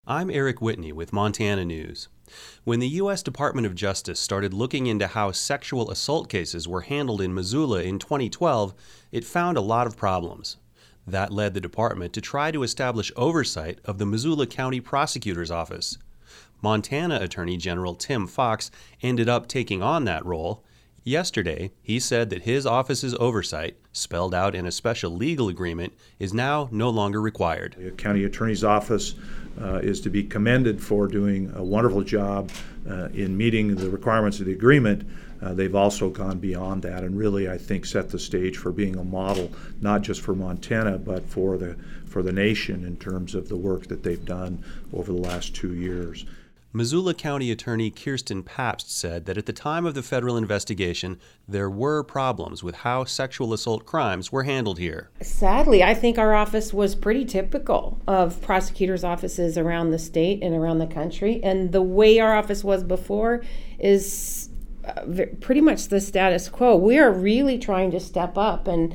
I'm Eric Whitney with Montana News. When the U.S. Department of Justice started looking into how sexual assault cases were handled in Missoula in 2012, it found a lot of problems. That led the department to try to establish oversight of the Missoula County Prosecutor's Office. Montana Attorney General Tim Fox ended up taking on that role. Yesterday, he said that his office's oversight, spelled out in a special legal agreement, is now no longer required. The county attorney's office is to be commended for doing a wonderful job in meeting the requirements of the agreement. They've also gone beyond that and really, I think, set the stage for being a model, not just for Montana, but for the nation in terms of the work that they've done over the last 2 years. Missoula County Attorney Kirsten Pabst said that at the time of the federal investigation, there were problems with how sexual assault crimes were handled here. Sadly, I think our office was pretty typical of prosecutors' offices around the state and around the country. And the way our office was before is pretty much the status quo. We are really trying to step up and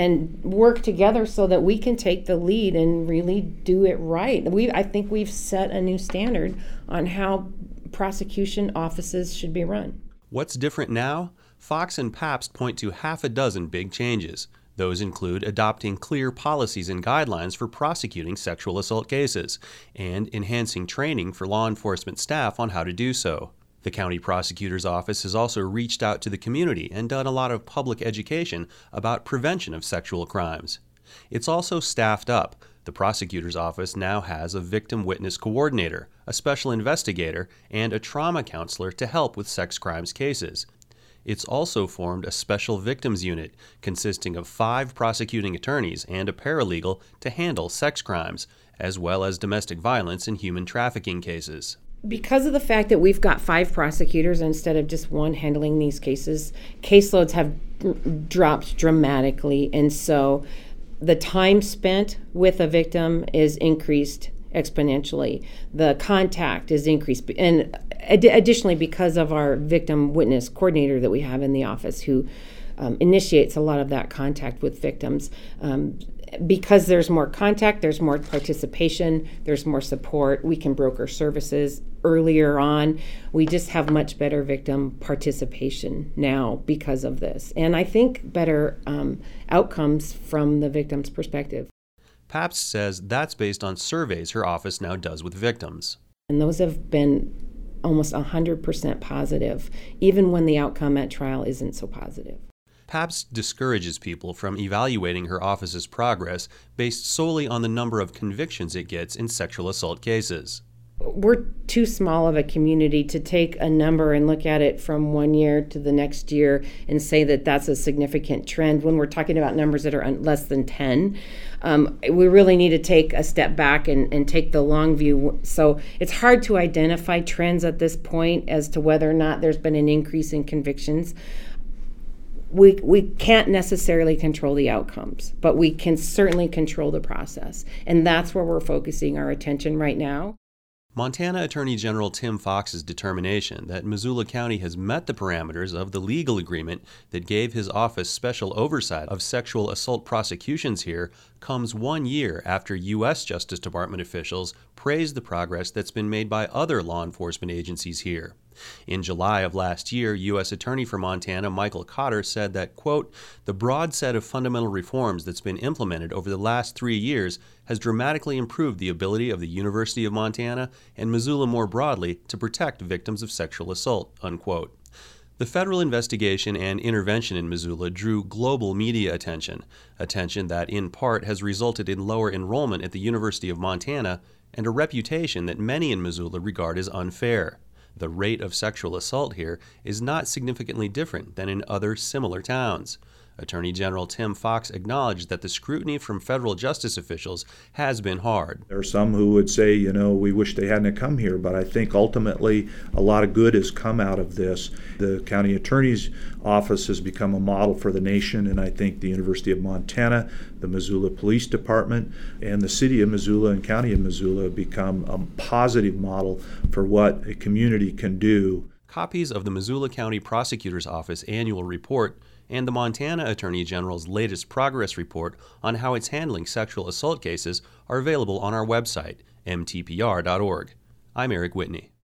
work together so that we can take the lead and really do it right. I think we've set a new standard on how prosecution offices should be run. What's different now? Fox and Pabst point to half a dozen big changes. Those include adopting clear policies and guidelines for prosecuting sexual assault cases and enhancing training for law enforcement staff on how to do so. The county prosecutor's office has also reached out to the community and done a lot of public education about prevention of sexual crimes. It's also staffed up. The prosecutor's office now has a victim witness coordinator, a special investigator, and a trauma counselor to help with sex crimes cases. It's also formed a special victims unit consisting of 5 prosecuting attorneys and a paralegal to handle sex crimes, as well as domestic violence and human trafficking cases. Because of the fact that we've got 5 prosecutors instead of just one handling these cases, caseloads have dropped dramatically, and so the time spent with a victim is increased exponentially. The contact is increased, and additionally, because of our victim witness coordinator that we have in the office who initiates a lot of that contact with victims, because there's more contact, there's more participation, there's more support. We can broker services earlier on. We just have much better victim participation now because of this. And I think better outcomes from the victim's perspective. Pabst says that's based on surveys her office now does with victims. And those have been almost 100% positive, even when the outcome at trial isn't so positive. Pabst discourages people from evaluating her office's progress based solely on the number of convictions it gets in sexual assault cases. We're too small of a community to take a number and look at it from one year to the next year and say that that's a significant trend when we're talking about numbers that are less than 10. We really need to take a step back and take the long view. So it's hard to identify trends at this point as to whether or not there's been an increase in convictions. We can't necessarily control the outcomes, but we can certainly control the process. And that's where we're focusing our attention right now. Montana Attorney General Tim Fox's determination that Missoula County has met the parameters of the legal agreement that gave his office special oversight of sexual assault prosecutions here comes 1 year after U.S. Justice Department officials praised the progress that's been made by other law enforcement agencies here. In July of last year, U.S. Attorney for Montana Michael Cotter said that, quote, "The broad set of fundamental reforms that's been implemented over the last 3 years has dramatically improved the ability of the University of Montana and Missoula more broadly to protect victims of sexual assault," unquote. The federal investigation and intervention in Missoula drew global media attention that in part has resulted in lower enrollment at the University of Montana and a reputation that many in Missoula regard as unfair. The rate of sexual assault here is not significantly different than in other similar towns. Attorney General Tim Fox acknowledged that the scrutiny from federal justice officials has been hard. There are some who would say, we wish they hadn't come here, but I think ultimately a lot of good has come out of this. The county attorney's office has become a model for the nation, and I think the University of Montana, the Missoula Police Department, and the city of Missoula and county of Missoula have become a positive model for what a community can do. Copies of the Missoula County Prosecutor's Office annual report and the Montana Attorney General's latest progress report on how it's handling sexual assault cases are available on our website mtpr.org. I'm Eric Whitney.